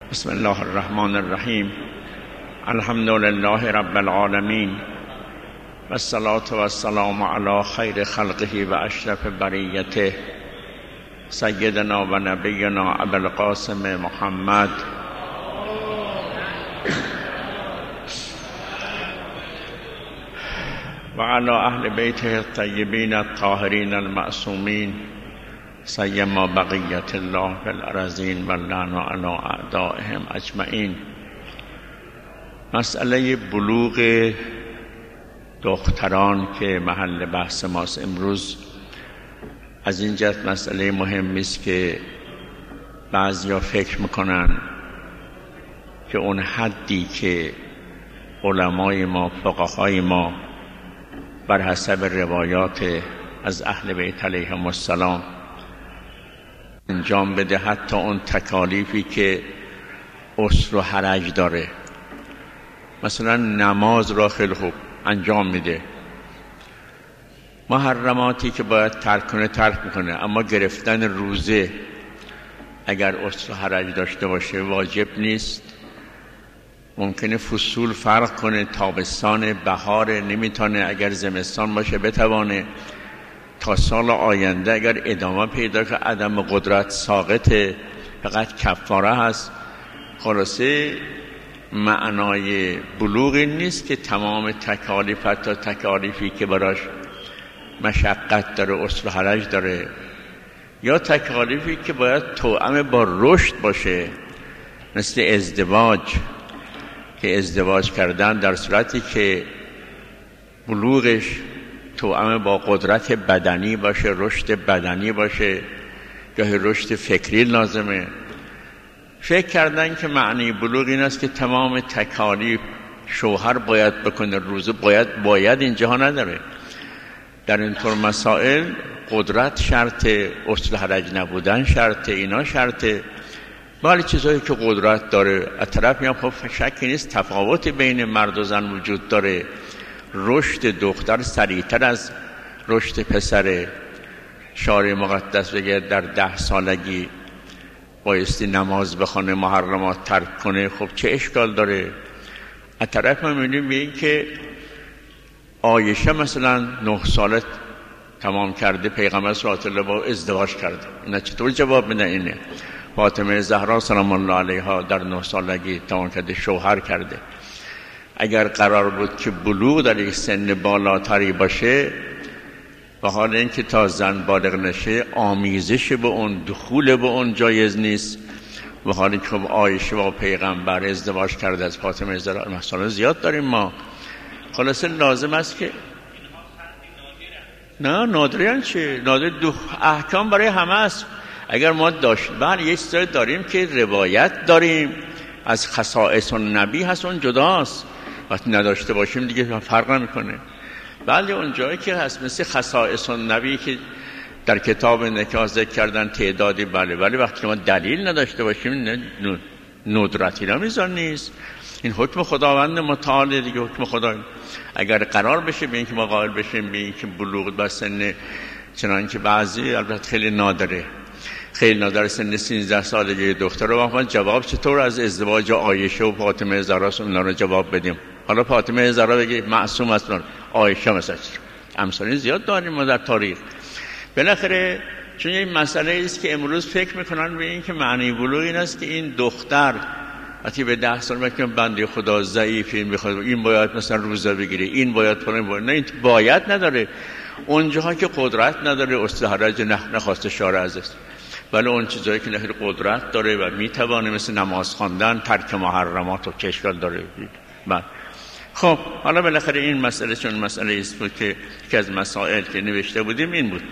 بسم الله الرحمن الرحیم. الحمد لله رب العالمین و الصلاة و السلام علی خیر خلقه و اشرف بریته سیدنا و نبینا ابوالقاسم محمد و علی اهل بیته الطیبین الطاهرین المعصومین سیما بقیت الله فی الارضین و اللعن علی اعدائهم اجمعین. مسئله بلوغ دختران که محل بحث ماست امروز از این جهت مسئله مهمی است که بعضیا فکر میکنن که اون حدی که علمای ما فقهای ما بر حسب روایات از اهل بیت علیهم السلام انجام بده، حتی اون تکالیفی که اسر و حرج داره، مثلا نماز را خیلی خوب انجام میده، محرماتی که باید ترک کنه ترک میکنه، اما گرفتن روزه اگر اسر و حرج داشته باشه واجب نیست. ممکنه فصول فرق کنه، تابستان بهار نمیتونه، اگر زمستان باشه بتوانه، تا سال آینده اگر ادامه پیدا که عدم قدرت ساقطه، فقط کفاره هست. خلاصه معنای بلوغ این نیست که تمام تکالیف، حتی تکالیفی که براش مشقت داره، اسر و حرج داره، یا تکالیفی که باید توأم با رشد باشه، مثل ازدواج، که ازدواج کردن در صورتی که بلوغش توأم با قدرت بدنی باشه، رشد بدنی باشه، گاهی رشد فکری لازمه. فکر کردن که معنی بلوغ این است که تمام تکالیف شوهر باید بکنه، روزه باید اینجاها نداره. در اینطور مسائل قدرت شرطه، اسر حرج نبودن شرطه، اینا شرطه. ولی چیزایی که قدرت داره از طرف میام، خب شکی نیست تفاوت بین مرد و زن وجود داره. رشد دختر سریعتر از رشد پسره. شارع مقدس بگه در 10 سالگی بایستی نماز بخونه، محرمات ترک کنه، خب چه اشکال داره؟ از طرف ما میبینیم به این که عایشه مثلا 9 ساله تمام کرده، پیغمبر صلی الله علیه و آله ازدواج کرده. اینا چطور جواب میدن؟ اینه فاطمه زهرا سلام الله علیها در 9 سالگی تمام کرده، شوهر کرده. اگر قرار بود که بلوغ در یک سن بالاتری باشه، و حال اینکه تا زن بالغ نشه آمیزش به اون، دخول به اون جایز نیست، و حالی که عایشه با پیغمبر ازدواج کرده از فاطمه زهرا، مثلا زیاد داریم ما. خلاصه لازم است که نه نادریان چه؟ نادر احکام برای همه است. اگر ما بله یه چیزایی داریم که روایت داریم از خصائص النبی هست، اون جداست. وقتی نداشته باشیم دیگه فرق نمیکنه. بله اون جایی که هست مثل خصائص النبی که در کتاب نکاح ذکر کردن تعدادی، بله، ولی وقتی ما دلیل نداشته باشیم ندرتی نمیزان نیست. این حکم خداوند متعال دیگه، حکم خدا. اگر قرار بشه به اینکه ما قائل بشیم به اینکه بلوغ با سن، چنانکه بعضی البته خیلی نادره، خیلی نادر، سن 13 سالگی دختر رو ما جواب چطور از ازدواج عایشه و فاطمه زهرا اونا رو جواب بدیم؟ حالا فاطمه زهرا بگه معصوم است، عایشه مثلا امثال زیاد داریم ما در تاریخ. بالاخره چون این مسئله است که امروز فکر میکنن به این که معنی بلوغ این است که این دختر وقتی به 10 سال میگه بنده خدا ضعیفی، میخواد این باید مثلا روزه بگیره، این باید فلان باید. نه، این باید نداره. اونجاها که قدرت نداره اسر حرج نخواسته شارع است، ولی اون چیزایی که نهر قدرت داره و میتوانه مثل نماز خواندن، ترک محرمات و چشکال داره. خب حالا بالاخره این مسئله چون مسئله است بود که یکی از مسائل که نوشته بودیم این بود.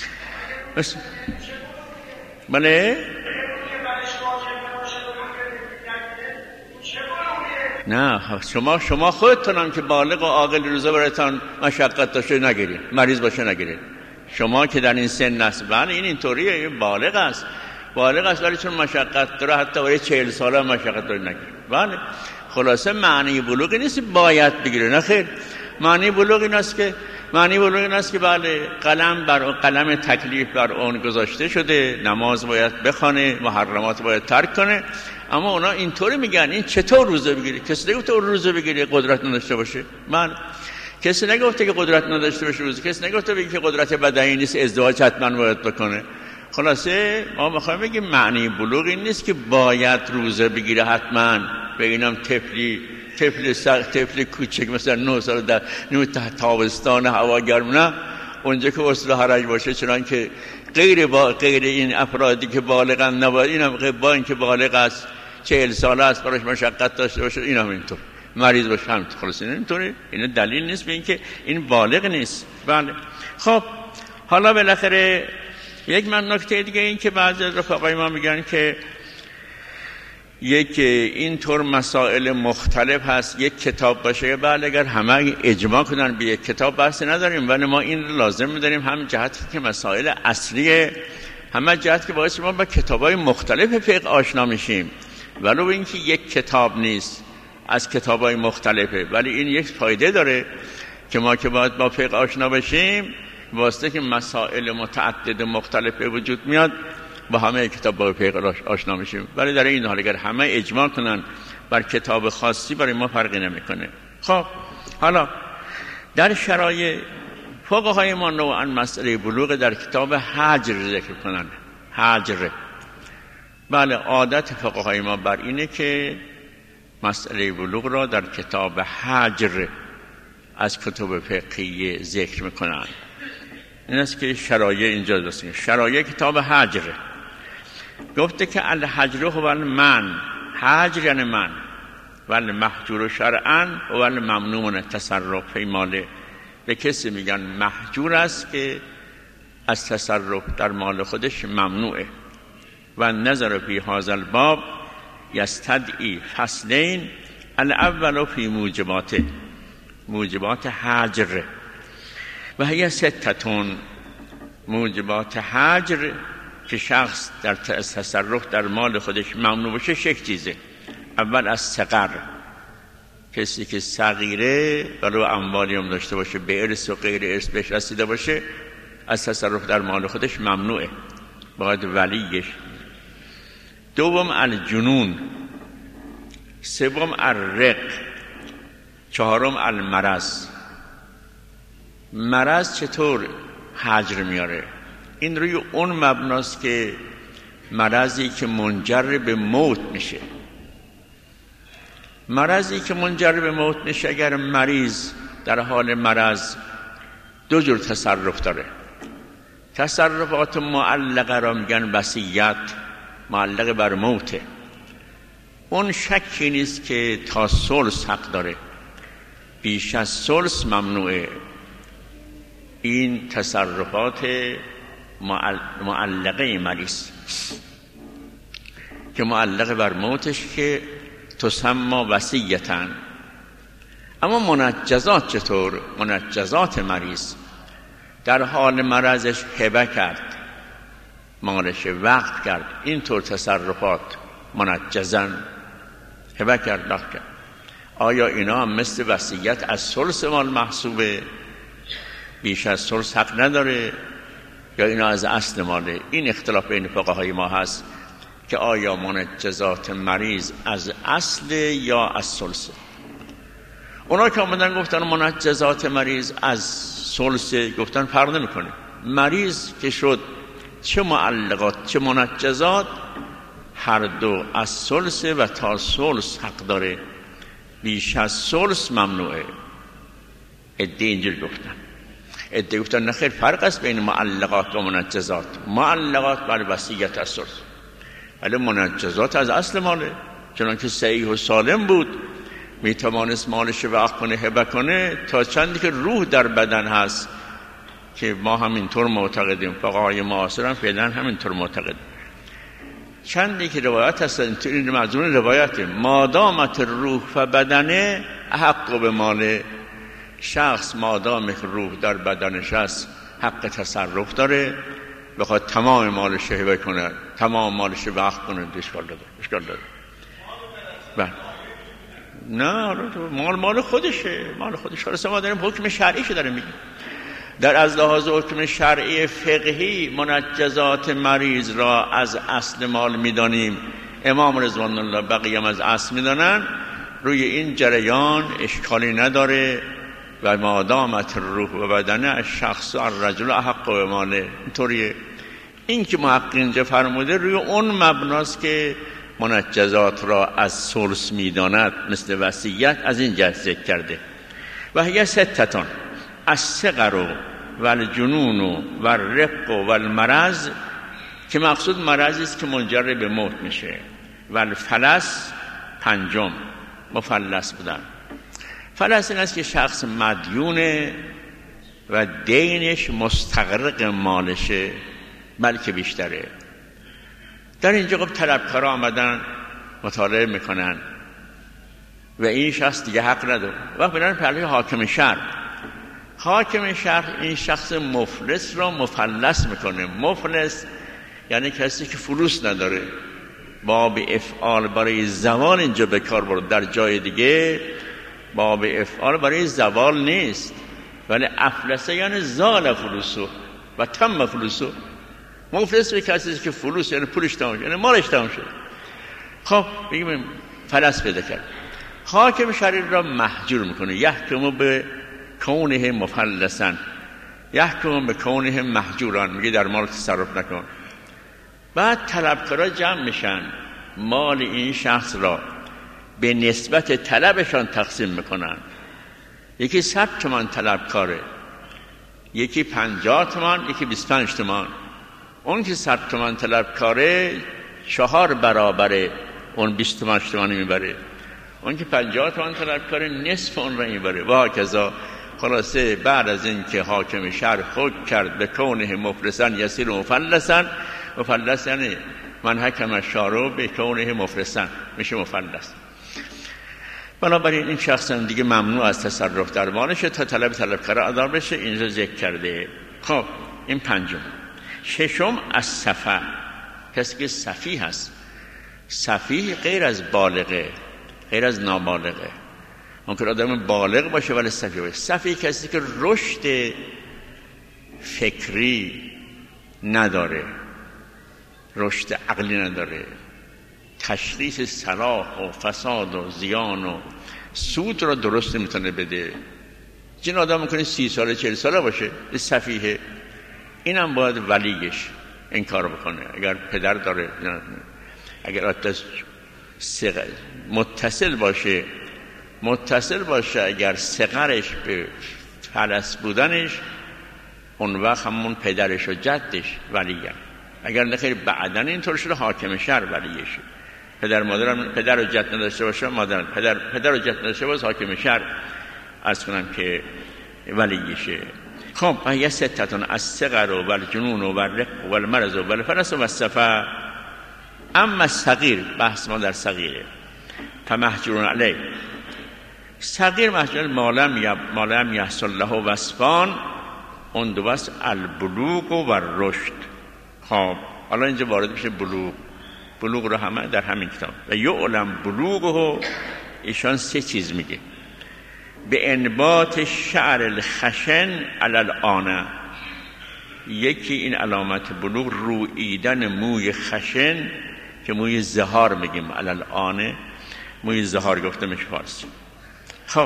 بله نه، شما خودتونم که بالغ و عاقل روزه برایتان مشقت داشته نگیرین، مریض باشه نگیرین. شما که در این سن است، بله این اینطوریه، این بالغ است ولی چون مشقت داره حتی برای 40 ساله مشقت داره نگیرین. بله خلاصه معنی بلوغ نیست باید بگیره، نه خیر. معنی بلوغ این است که بله قلم تکلیف بر اون گذاشته شده، نماز باید بخونه، محرمات باید ترک کنه، اما اونا اینطوری میگن این چطور روزه بگیری؟ کسی نگفته روزه بگیری قدرت نداشته باشه. من کسی نگفته که قدرت نداشته باشه روزه، کسی نگفته که قدرت بدنی نیست ازدواج حتما باید بکنه. خلاصه ما میخوایم بگیم معنی بلوغ این نیست که باید روزه بگیره حتما. بگینم طفل کوچک مثلا 9 سال در تابستان هوا گرم، نه اونجا که اصل حرج باشه، چنان که غیر این افرادی که بالغن نباید، اینم با اینکه بالغ است 40 ساله است براش مشقت داشته باشه، اینم اینطور مریض باشه هم خلاص اینطوری. این دلیل نیست به اینکه این بالغ نیست. بله. خب حالا بالاخره یک نکته دیگه این که بعضی از رفقای ما میگن که یک اینطور مسائل مختلف هست یک کتاب باشه. بله اگر همه اجماع کنن به یک کتاب بحث نداریم، ولی ما این لازم می‌داریم هم جهتی که مسائل اصلیه، همه جهت که باعث ما با کتاب‌های مختلف فقه آشنا میشیم. ولو اینکه یک کتاب نیست از کتاب‌های مختلفه، ولی این یک فایده داره که ما که باید با فقه آشنا بشیم، واسه که مسائل متعدد مختلف به وجود میاد با همه کتاب با فقه آشنا میشیم. ولی در این حال اگر همه اجماع کنن بر کتاب خاصی برای ما فرقی نمیکنه. خب حالا در شرایع فقهای ما نوعا مسئله بلوغ در کتاب حجر ذکر کنن. حجر، بله عادت فقهای ما بر اینه که مسئله بلوغ را در کتاب حجر از کتب فقهی ذکر میکنن. این است که شرایع اینجا دستیم. شرایع کتاب حجر گفته که الحجر هو المن، حجر یعنی من، ولی محجور شرعا و ممنوع من التصرف فی ماله. به کسی میگن محجور است که از تصرف در مال خودش ممنوعه. و نظر فی هذا الباب یستدعی فصلین، الاول فی موجبات حجر و هی ستتون. موجبات حجر که شخص در تصرف در مال خودش ممنوع باشه 6 چیزه. اول از صغر، کسی که صغیره ولو اموالی هم داشته باشه به ارث و غیر ارث بهش رسیده باشه از تصرف در مال خودش ممنوعه، باید ولیش. دوم الجنون، سوم الرق، چهارم المرض. مرض چطور حجر میاره؟ این روی اون مبناست که مرضی که منجر به موت میشه. مرضی که منجر به موت میشه، اگر مریض در حال مرض 2 جور تصرف داره. تصرفات معلقه را میگن وصیت، معلقه بر موته. اون شکی نیست که تا ثلث حق داره، بیش از ثلث ممنوعه. این تصرفات معلقه مریض که معلقه بر موتش که تسمى وصیتاً. اما منجزات چطور؟ منجزات مریض در حال مرضش هبه کرد، مالش وقت کرد، اینطور تصرفات منجزن، هبه کرد، وقت کرد. آیا اینا هم مثل وصیت از ثلث مال محسوبه؟ بیش از ثلث حق نداره یا اینا از اصل ماله؟ این اختلاف بین فقهای ما هست که آیا منجزات مریض از اصل یا از ثلث. اونا که آمدن گفتن منجزات مریض از ثلث، گفتن فرق نمیکنه. مریض که شد چه معلقات چه منجزات هر دو از ثلث و تا ثلث حق داره، بیش از ثلث ممنوعه. عده اینجور گفتن، عده گفتن نه خیر، فرق است بین معلقات و منجزات. معلقات برای وصیت از ثلث، ولی منجزات از اصل ماله. چنانکه صحیح و سالم بود میتوانست مالش وقت کنه، هبه کنه، تا چندی که روح در بدن هست که ما همینطور معتقدیم، فقهای معاصر هم فعلا همینطور معتقد. چندی که روایت هست، این مضمون روایته، مادامت روح و بدنه حق به ماله. شخص مادام که روح در بدنش هست حق تصرف داره، بخواد تمام مالش هبه کنه، تمام مالش وقت کنه، اشکال داره. بله نه، مال خودشه، مال خودش. حالا ما داریم حکم شرعیش داریم میگیم. در از لحاظ حکم شرعی فقهی منجزات مریض را از اصل مال میدانیم امام رضوان الله بقیه از اصل میدانن، روی این جریان اشکالی نداره و ما دامت الروح و بدنه الشخص الرجل احق و ماله. اینطوریه. این که محقق اینجا فرموده روی اون مبناست که منجزات را از ثلث میداند، مثل وصیت، از این جهت ذکر کرده. و هی ستتون الصغر و الجنون و الرق و المرض، که مقصود مرضی است که منجر به موت میشه. و الفلس پنجم، مفلس بودن. فلس این است که شخص مدیونه و دینش مستغرق مالشه، بلکه بیشتره. در اینجا خب طلبکارا آمدن مطالعه میکنن و این شخص دیگه حق نداره. وقت برن پهلوی حاکم شهر. حاکم شهر این شخص مفلس را مفلس میکنه. مفلس یعنی کسی که فلوس نداره. باب افعال برای زوال اینجا به کار برد، در جای دیگه باب افعال برای زوال نیست، ولی افلسه یعنی زال فلوسو و تم فلوسو. مفلس به کسی که فلوس یعنی پولش تمام شد، یعنی مالش تمام شد. خب بگیم فلس پیدا کرد. حاکم شریر را محجور میکنه. یحکم به کونه مفلسن، یحکم به کونه محجوران، میگه در مال تصرف نکن. بعد طلبکارا جمع میشن، مال این شخص را به نسبت طلبشان تقسیم میکنن. یکی 100 تومان طلبکاره، یکی 50 تومان، یکی 25 تومان. اون که 100 تومان طلبکاره 4 برابر اون 25 تومانی میبره. اون که 50 تومان طلبکاره نصف اون را میبره. و هکذا. خلاصه بعد از این که حاکم شهر حکم کرد به کونه مفلسن یسیر مفلسن، مفلس یعنی من حکم الشارع به کونه مفلسن، میشه مفلس. بنابراین این شخص هم دیگه ممنوع از تصرف در مالشه تا طلبکار ادا بشه. اینجا ذکر کرده. خب این پنجم. ششم از سفه، کسی که سفیه هست. سفیه غیر از بالغه، غیر از نابالغه. ممکن آدم بالغ باشه ولی سفیه باشه. سفیه کسی که رشد فکری نداره، رشد عقلی نداره، تشخیص صلاح و فساد و زیان و سود را درست نمیتونه بده. این آدم میکنه 30 ساله 40 ساله باشه، سفیه. اینم باید ولیش این کار بکنه. اگر پدر داره، اگر متصل باشه اگر صغرش به فلس بودنش، اون وقت همون پدرش و جدش ولیه. اگر نخیر بعدن اینطور شده حاکم شهر ولیشه. پدر و جد نداشته باشه، مادر پدر و جد نداشته باشه، حاکم شهر از کنم که ولیشه. خب یه ستتون از صغر و الجنون و الرق و المرض و الفلس و السفه. اما صغیر، بحث ما در صغیره. فمحجورون علیه. صغیر محجور مالم یحصل له وصفان، اون دو بس البلوغ و الرشد. خب حالا اینجا وارد میشه بلوغ رو همه در همین کتاب. و یعلم بلوغه، ایشان 3 چیز میگه. به انبات شعر الخشن علی الآنه. یکی این علامت بلوغ روییدن موی خشن که موی زهار میگیم، علی الآنه موی زهار گفته میشه فارسی. خب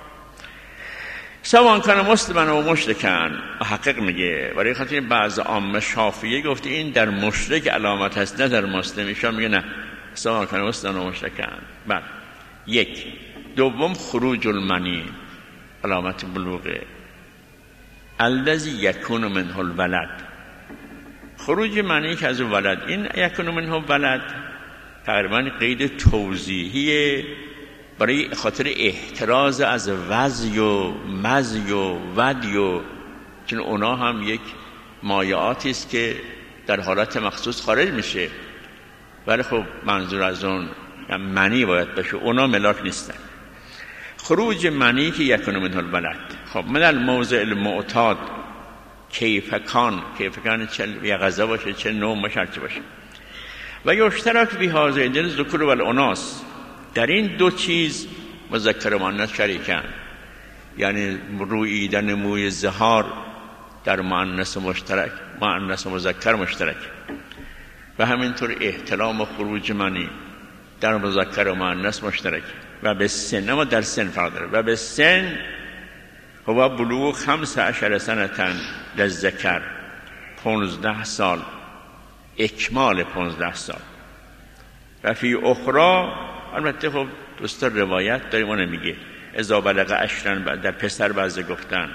سوان کنه مسلمان و مشرکن. محقق میگه برای خاطر بعض عامه شافعیه گفته این در مشرک علامت هست نه در مسلم. ایشان میگه نه، سوان کنه مسلمان و مشرکن. بعد 1. دوم خروج المنی، علامت بلوغه. الذی یکون منه الولد، خروج منی که از ولد. این یکون منه ولد تقریبا قید توضیحیه برای خاطر احتراز از وضی و مزی و ودی، چون اونا هم یک مایعاتی است که در حالت مخصوص خارج میشه، ولی خب منظور از اون منی باید باشه، اونا ملاک نیستن. خروج منی که یکون منه الولد. خب من الموضع المعتاد کیفکان چه یغزه باشه، چه نوم باشه، چه باشه. و یشترک فی هذین الذکور و الاناث، در این 2 چیز مذکر و مؤنث شریکن. یعنی روییدن موی زهار در مؤنث مشترک، مؤنث و مذکر مشترک. و همینطور احتلام و خروج منی در مذکر و مؤنث مشترک و به سن، اما در سن فرق داره. و به سن هو بلوغ 15 سنة للذکر، 15 سال، اکمال 15 سال. و فی اخرى، البته خب دوست روایت داریم، اون میگه اذا بلغ 10 در پسر بعضی گفتن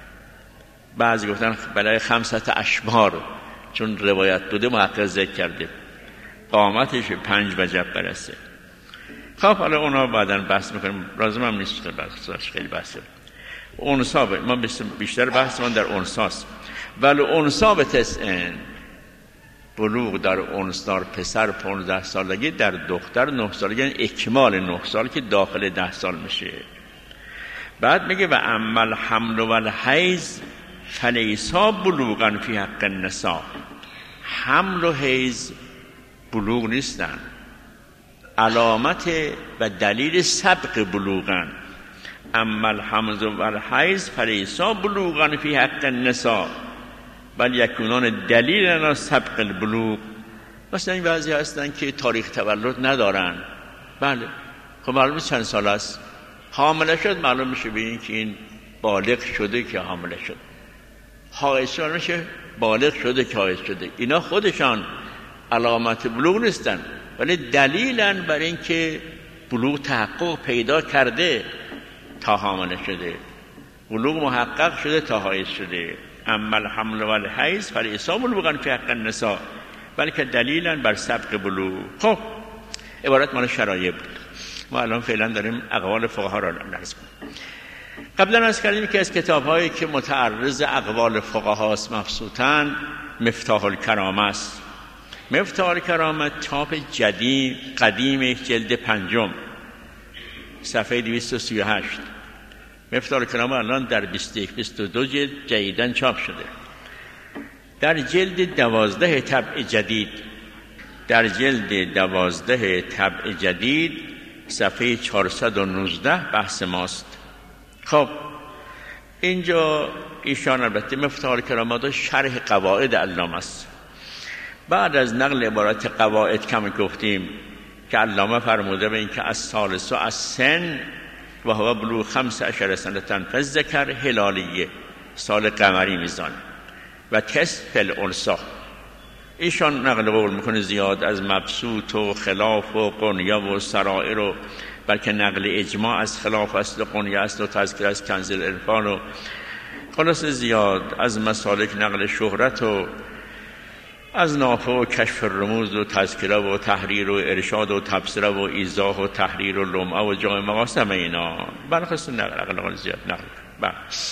بلغ 5 اشهر، چون روایت دوده محقق ذکر کرده قامتش 5 وجب برسه. خب حالا اونا بعداً بحث میکنیم، لازم هم نیست بحثش، خیلی بحثه. انثا ما بیشتر بحث من در انثاست. ولی انثا به تسعین، بلوغ در انثا پسر 15 سالگی، در دختر 9 سالگی، یعنی اکمال 9 سال که داخل 10 سال میشه. بعد میگه و اما الحمل و الحیض فلیسا بلوغا فی حق النساء. حمل و حیض بلوغ نیستن، علامت و دلیل سبق بلوغن. اما الحمل و الحیض فلیسا بلوغا فی حق النساء بل یکونان دلیل انا سبق البلوغ. مثلا این بعضی هستن که تاریخ تولد ندارن، بله خب معلومه چند سال است، حامله شد معلوم میشه به این که این بالغ شده که حامله شد، حائض شده میشه بالغ شده که حائض شده. اینا خودشان علامت بلوغ نیستن، ولی دلیلن بر این که بلوغ تحقق پیدا کرده تا حامله شده، بلوغ محقق شده تا حائض شده. اما الحمل و الحیض فلیسا بلوغا فی حق النساء بلکه دلیلا بر سبق بلوغ. خب عبارت مال شرایع بود. ما الان فعلا داریم اقوال فقها را نقض کنیم. قبلا از کردیم که از کتاب‌هایی که متعرض اقوال فقهاست مبسوطاً مفتاح الکرامه است. مفتاح الکرامه چاپ جدید قدیم جلد 5 صفحه 238. مفتاح الکرامه الان در 21-22 جلد جدیداً چاپ شده. در جلد 12 طبع جدید، در جلد 12 طبع جدید صفحه 419 بحث ماست. خب اینجا ایشان البته مفتاح الکرامه دا شرح قواعد علامه است. بعد از نقل عبارت قواعد کم گفتیم که علامه فرموده به این که از ثالث و از سن و هو بلوغ 15 سنة فالذکر هلالیه، سال قمری میزان، و تست فل انثی. ایشان نقل قول میکنه زیاد از مبسوط و خلاف و قنیه و سرائر و بلکه نقل اجماع از خلاف است و قنیه است و تذکر از کنز العرفان و خلاص زیاد از مسالک نقل شهرت و از نافع و کشف الرموز و تذکره و تحریر و ارشاد و تبصره و ایضاح و تحریر و لمعه و جامع مقاسم اینا بلخص نقل زیاد نقل.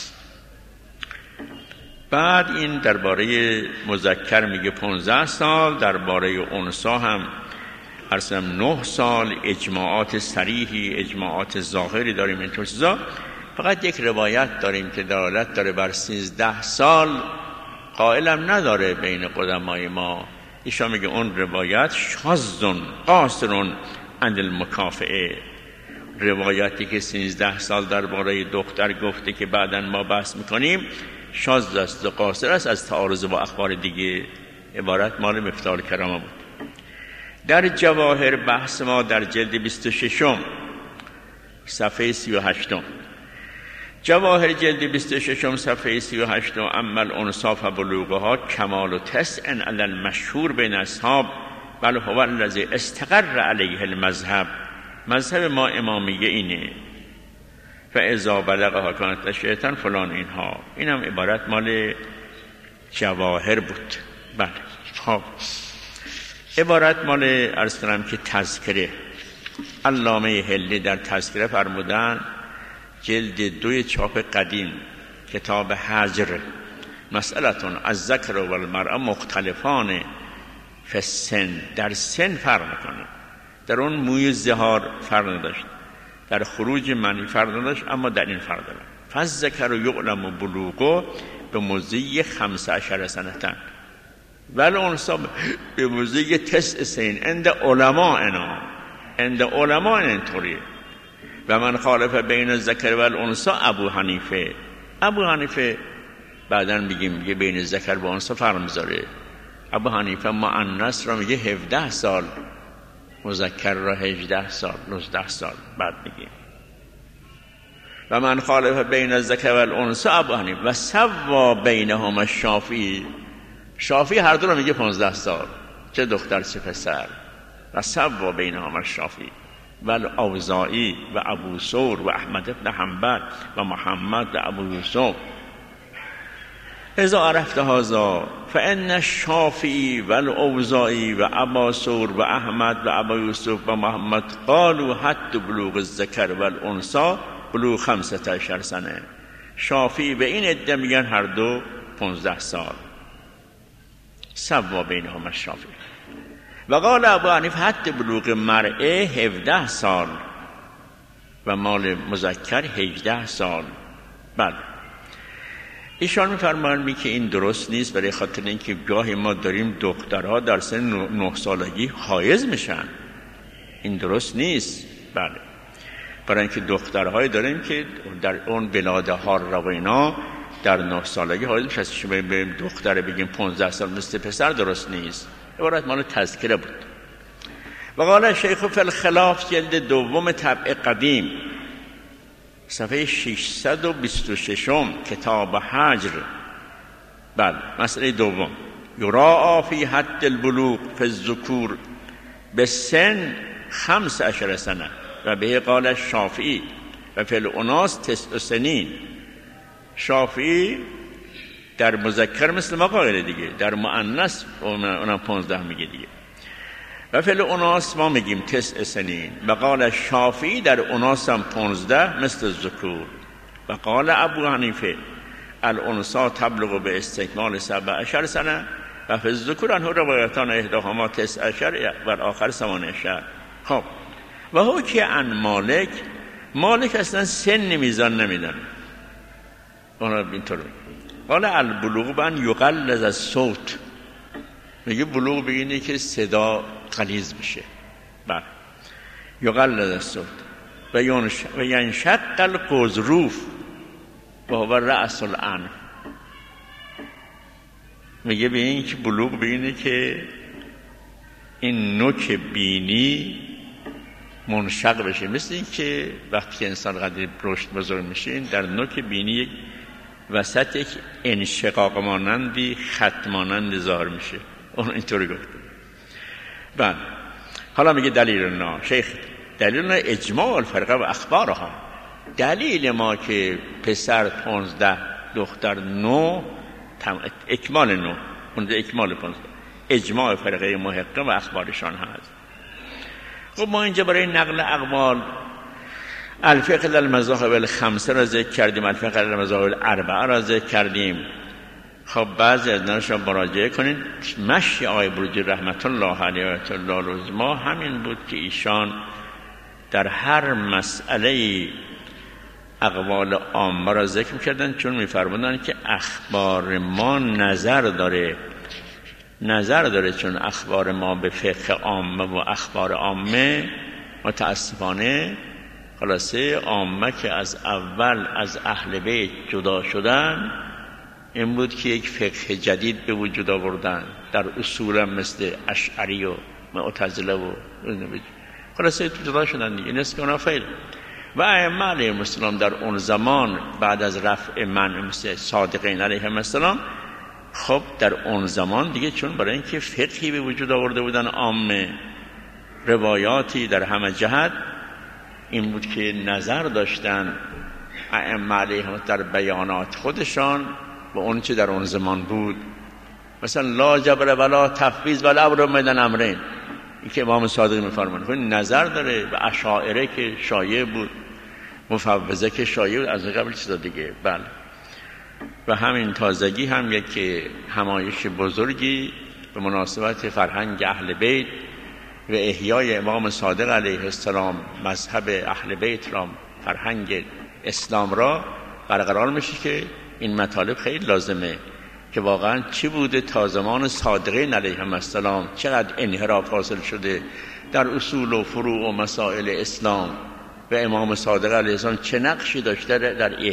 بعد این درباره مذکر میگه 15 سال، درباره انثی هم ارسم 9 سال. اجماعات صریحی، اجماعات ظاهری داریم این طور چیزا. فقط یک روایت داریم که دلالت داره بر 13 سال، قائلم نداره بین قدمای ما. ایشان میگه اون روایت شاذ قاصر عن المکافئه. روایتی که 13 سال درباره دختر گفته که بعداً ما بحث میکنیم شاذ است و قاصر است از تعارض با اخبار دیگه. عبارت مال مفتاح الکرامه بود. در جواهر بحث ما در جلد 26 صفحه 38. جواهر جلد 26 صفحه 38. اما الانثی فبلوغها کمال تسع علی المشهور بین اصحاب بل هو الذی استقر علیه المذهب. مذهب ما امامیه اینه. فاذا بلغها کانت شیطان فلان. اینها اینم عبارت مال جواهر بود. بله خب عبارت مال عرض کنم که تذکره. علامه حلی در تذکره فرمودن جلد 2 چاپ قدیم کتاب حجر مسئلتون از ذکر و المرأه مختلفان فسن، در سن فرق میکنه. در اون موی زهار فرق نداشت، در خروج منی فرق نداشت، اما در این فرق داره. فالذکر یعلم بلوغه به مضی 15 سنة ولی انثی به مضی 9 سنین عند علماءنا. عند علماء اینطوریه. و من خالف بین الذکر و الانثی ابو حنیفه. ابو حنیفه بعداً میگه بین ذکر و انثی فرق میذاره، ابو حنیفه مؤنث را میگه 17 سال، مذکر را 18 سال 19 سال. بعد میگه و من خالف بین الذکر والانثى ابو حنیفه و سوا بینهما الشافعی. شافعی هر دو رو میگه 15 سال، چه دختر چه پسر. و سوا بینهما الشافعی و الاوزاعی و ابو ثور و احمد بن حنبل و محمد و ابو یوسف. اذا عرفت هذا فان الشافعی و الاوزاعی و ابو ثور و احمد و ابو یوسف و محمد قالوا حد بلوغ الذکر والانثى بلوغ 15 سنه. شافعی به این عده میگن هر دو 15 سال. سوا بینهما الشافعی. و قال ابو حنیفه حد بلوغ مرئه 17 سال و مال مذکر 18 سال. بله، ایشان میفرمایند که این درست نیست، برای خاطر اینکه گاهی ما داریم دخترها در سن 9 سالگی حایض میشن. این درست نیست. بله، برای اینکه دخترهایی داریم که در اون بلاده ها و اینا در 9 سالگی حایض میشن. شما به دختر بگیم 15 سال مثل پسر درست نیست. عبارت مال تذکره بود. و قال شیخ فی الخلاف جلد دوم طبع قدیم صفحه 626 کتاب حجر. بله، مسئله دوم یراعی فی حد البلوغ فی الذکور به سن 15 سنه و به قال الشافعی و فی الاناث 9 سنین. شافعی در مذکر مثل ما قائل دیگه، در مؤنث اونم 15 میگه دیگه. و فی الاناث ما میگیم 9 سنین. و قال الشافعی در اناث هم 15 مثل الذکور. و قال ابو حنیفه الانثى تبلغ به استکمال 17 سنه و فی الذکور عنه روایتان احداهما 19 و آخر 18. خب و حکی عن مالک اصلا سن میزان نمیدن. اونا اینطور قال البلوغ بن یقلز الصوت، میگه بلوغ به اینه که صدا غلیظ بشه. بله، یقلز الصوت و ینشق القذروف و هو رأس الانف. میگه به این که بلوغ به اینه که این نوک بینی منشق بشه، مثل این که وقتی که انسان قدر رشد بزرگ میشه در نوک بینی وسط یک انشقاق مانندی خط مانند ظاهر میشه. اون اینطوری گفته. بله، حالا میگه دلیل شیخ دلیل اجماع الفرقه و اخبارها. دلیل ما که پسر 15 دختر 9 اکمال 9 اون اکمال 15 اجماع فرقه محقق و اخبارشان هست. خب ما اینجا برای نقل اقوال الفقه المذاهب الخمسه را ذکر کردیم، الفقه المذاهب الاربعه را ذکر کردیم. خب بعضی از نشان مراجعه کنید. مشی آقای بروجی رحمت الله علیه و الله العظما همین بود که ایشان در هر مسئله اقوال عامه را ذکر کردن، چون می‌فرمودن که اخبار ما نظر داره، چون اخبار ما به فقه عامه و اخبار عامه متاسفانه خلاصه عامه که از اول از اهل بیت جدا شدن این بود که یک فقه جدید به وجود آوردن در اصول مثل اشعری و معتزله و خلاصه جدا شدن دیگه. نسک اونا فیل و ائمه علیهم السلام در اون زمان بعد از رفع منع مثل صادقین علیهم السلام، خب در اون زمان دیگه چون برای اینکه فقهی به وجود آورده بودن عامه، روایاتی در همه جهت، این بود که نظر داشتن ائمه علیهم در بیانات خودشان و اون چه در اون زمان بود. مثلا لا جبر ولا تفویض ولا امر من امرین، این که امام صادق می‌فرمایند نظر داره. و اشاعره که شایع بود، مفوضه که شایع بود، از قبل چیزا دیگه. بله، و همین تازگی هم یک همایش بزرگی به مناسبت فرهنگ اهل بیت و احیای امام صادق علیه السلام مذهب اهل بیت را، فرهنگ اسلام را برقرار میشه که این مطالب خیلی لازمه که واقعا چی بوده تا زمان صادقین علیهم السلام، چقدر انحراف حاصل شده در اصول و فروع و مسائل اسلام و امام صادق علیه السلام چه نقشی داشته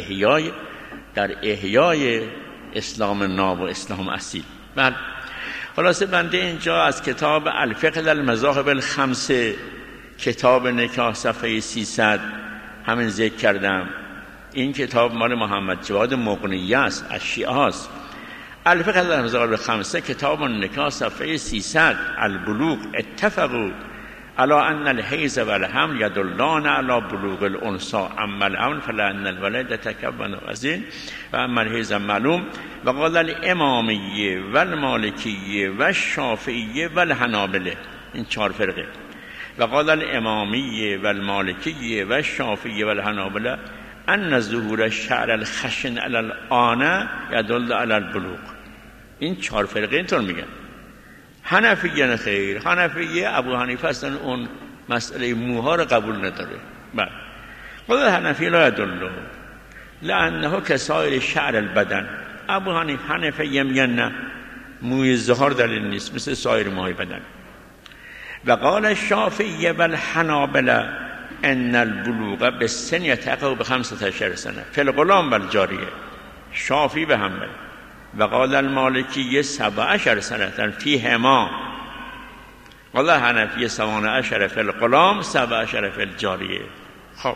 در احیای اسلام ناب و اسلام اصیل. بله، خلاصه بنده اینجا از کتاب الفقه در المذاهب الخمسه، کتاب نکاح، صفحه 300 همین ذکر کردم. این کتاب مال محمد جواد مقنیه است، از شیعه است. الفقه در المذاهب الخمسه، کتاب النکاح، صفحه 300. البلوغ اتفقوا على ان الحیض والحمل يدلان على بلوغ الانثى، اما الامر فلان الولد تكون وزن و اما الحیض معلوم. و قال الامامیه والمالکیه والشافعیه والحنابله، این 4 فرقه. و قال الامامیه والمالکیه والشافعیه والحنابله ان ظهور الشعر الخشن علی الآن يدل على البلوغ. این 4 فرقه اینطور میگن. حنفیه خیر، حنفیه ابو حنیفه اصلا اون مسئله موها رو قبول نداره. بله. قال حنفیه لا يدل لانه كسائر شعر البدن. ابو حنیفه میگن نه، موی ظهر دلیل نیست مثل سایر موهای بدن. و قال الشافعیه والحنابله ان البلوغ بالسن يتحقق ب15 سنه فی الغلام والجاریه. شافعی و حنبل. و قال المالکیه 17 سنه فیهما. قال حنفیه 18 فی الغلام 17 فی الجاریه. خب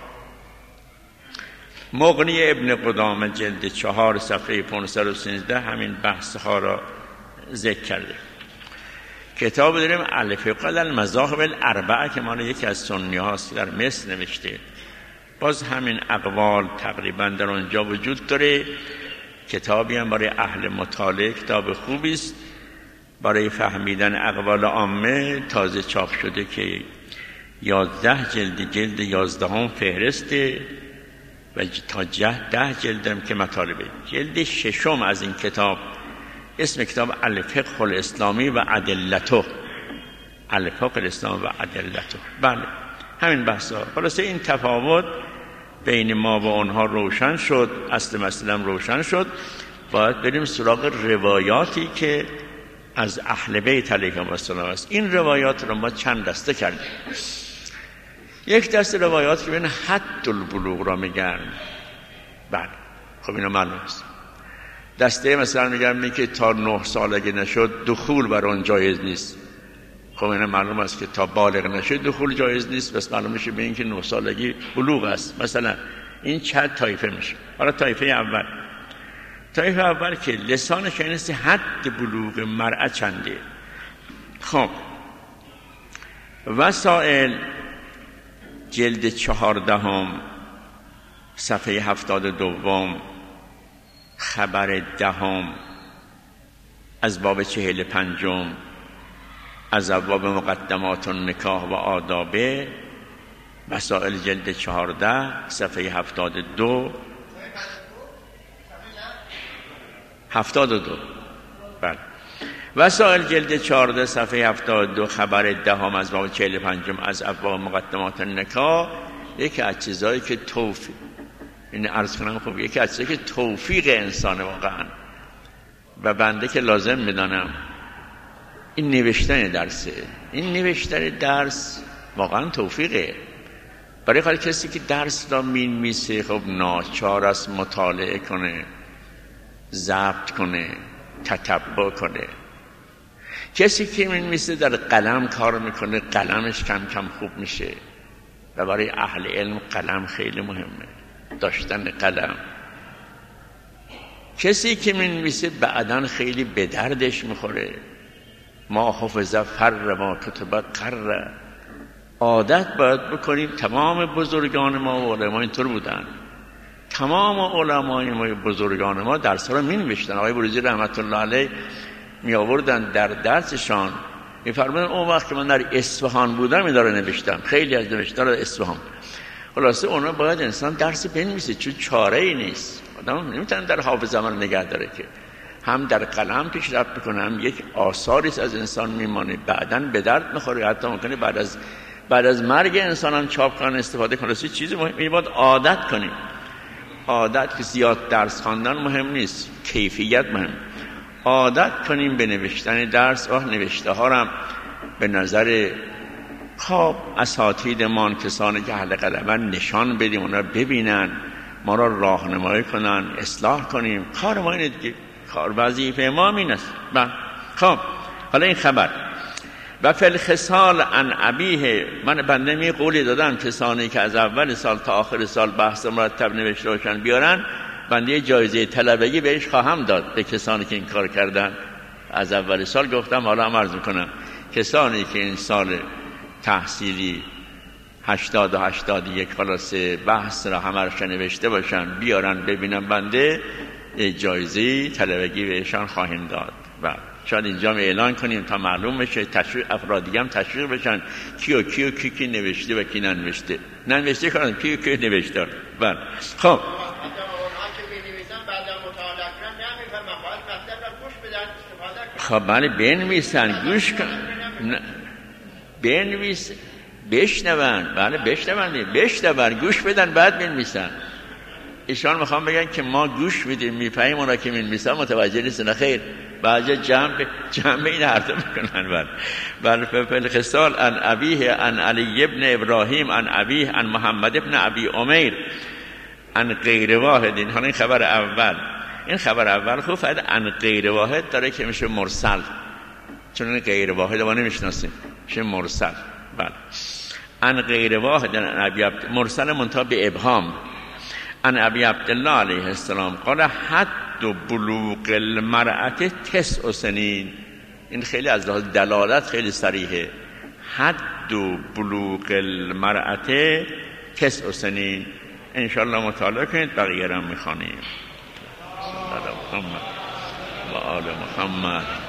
مغنی ابن قدامه جلد 4 صفحه 513 همین بحث ها را ذکر کرده. کتاب داریم الفقه در المذاهب الاربعه که مال یکی از سنی هاست در مصر نوشته. باز همین اقوال تقریبا در اونجا وجود داره. کتابی هم برای اهل مطالعه کتاب خوبی است برای فهمیدن اقوال عامه. تازه چاپ شده که 11 جلد 11 فهرسته و تا 10 جلدم که مطالبه. جلد 6 از این کتاب اسم کتاب الفقه الاسلامی و ادلته. الفقه الاسلامی و ادلته. بله همین بحثا. خلاصه این تفاوت بین ما و اونها روشن شد، اصل مسئله روشن شد. باید بریم سراغ روایاتی که از اهل بیت علیهم السلام است. این روایات رو ما چند دسته کردیم. یک دسته روایات که بین حد البلوغ را میگن. بله خب اینا معلوم است. دسته مثلا میگن که تا 9 سالگی نشد دخول بر اون جایز نیست. خب اینا معلوم است که تا بالغ نشد دخول جایز نیست. بس معلوم میشه به این که 9 سالگی بلوغ است. مثلا این چند طایفه میشه. حالا طایفه اول که لسانش این است حد بلوغ مرأة چنده. خب وسائل جلد 14 صفحه 72 خبر 10 از باب 45 از ابواب مقدمات النکاح و آدابه. وسائل جلد 14 صفحه 72 بله. وسائل جلد 14 صفحه 72 خبر 10 از باب 45 از ابواب مقدمات النکاح. یکی از چیزایی که توفیق، این عرض کنم خب یکی از چیزایی که توفیق انسان واقعا و بنده که لازم میدانم این نوشتن درسه. این نوشتن درس واقعا توفیقه. برای خاطر کسی که درس را می‌نویسه خب ناچار است مطالعه کنه، ضبط کنه، تتبع کنه. کسی که می‌نویسه در قلم کار میکنه قلمش کم کم خوب میشه و برای اهل علم قلم خیلی مهمه، داشتن قلم. کسی که می‌نویسه بعداً خیلی به دردش میخوره. ما حفظ فر ما کتب قر. عادت باید بکنیم. تمام بزرگان ما و علما اینطور بودن. تمام علمای ما بزرگان ما درس را می‌نوشتن. آقای بروجی رحمت الله علیه می آوردن در درسشان می‌فرمودن اون وقت که من در اصفهان بودم این داره نوشتم. خیلی از نوشتار اصفهان. خلاصه اونا باید انسان درس بنویسه چون چاره‌ای نیست. آدم نمی‌تونه در حافظه عمل نگه داره که هم در قلم پیشرفت بکنه هم یک آثاری از انسان میمانه بعداً به درد می‌خوره. حتی ممکنه بعد از مرگ انسان هم چاپ کنن استفاده کنه. این چیزی مهمه. باید عادت کنیم. عادت که زیاد درس خواندن مهم نیست، کیفیت مهم. عادت کنیم به نوشتن درس و نوشته ها را به نظر خب اساتیدمان کسانی که اهل قلمن نشان بدیم، اونا ببینن، ما را راهنمایی کنن، اصلاح کنیم. کار ما اینه دیگه. کار وظیفه ما این است. خب حالا این خبر و فی الخصال عن ابیه، من بنده می قولی دادم کسانی که از اول سال تا آخر سال بحث مرتب نوشته باشن بیارن، بنده جایزه طلبگی بهش خواهم داد به کسانی که این کار کردن. از اول سال گفتم، حالا هم عرض میکنم کسانی که این سال تحصیلی 80 و 81 خلاصه بحث را همه را نوشته باشن بیارن ببینم، بنده جایزه طلبگی بهشان خواهیم داد. و شاید اینجا اعلان کنیم تا معلوم بشه، تشویق افراد دیگه هم تشویق بشن کی نوشته و کی ننوشته کنن کی نوشته. بله خب خب بله بنویسن، گوش کن، بنویسن، بشنون، بله بشنون گوش بدن بعد بنویسن. ایشان میخوام بگن که ما گوش میدیم میفهمیم، اونا که می‌نویسن متوجه نیستن. خیر، بعضی جمع این حرف میکنن. بله فل خصال عن ابیه عن علی ابن ابراهیم عن ابیه عن محمد ابن ابی عمیر عن غیر واحد. این حالا این خبر اول خوب فقط عن غیر واحد داره که میشه مرسل، چون این غیر واحد ما نمیشناسیم، میشه مرسل. بله عن غیر واحد عن ابی مرسل منتهی به ابهام. عن ابی عبدالله علیه السلام قال حد بلوغ المرأة 9 سنین. این خیلی از لحاظ دلالت خیلی صریحه. حد بلوغ المرأة 9 سنین. انشاءالله مطالعه کنید، بقیه را میخوانیم. محمد و آل محمد.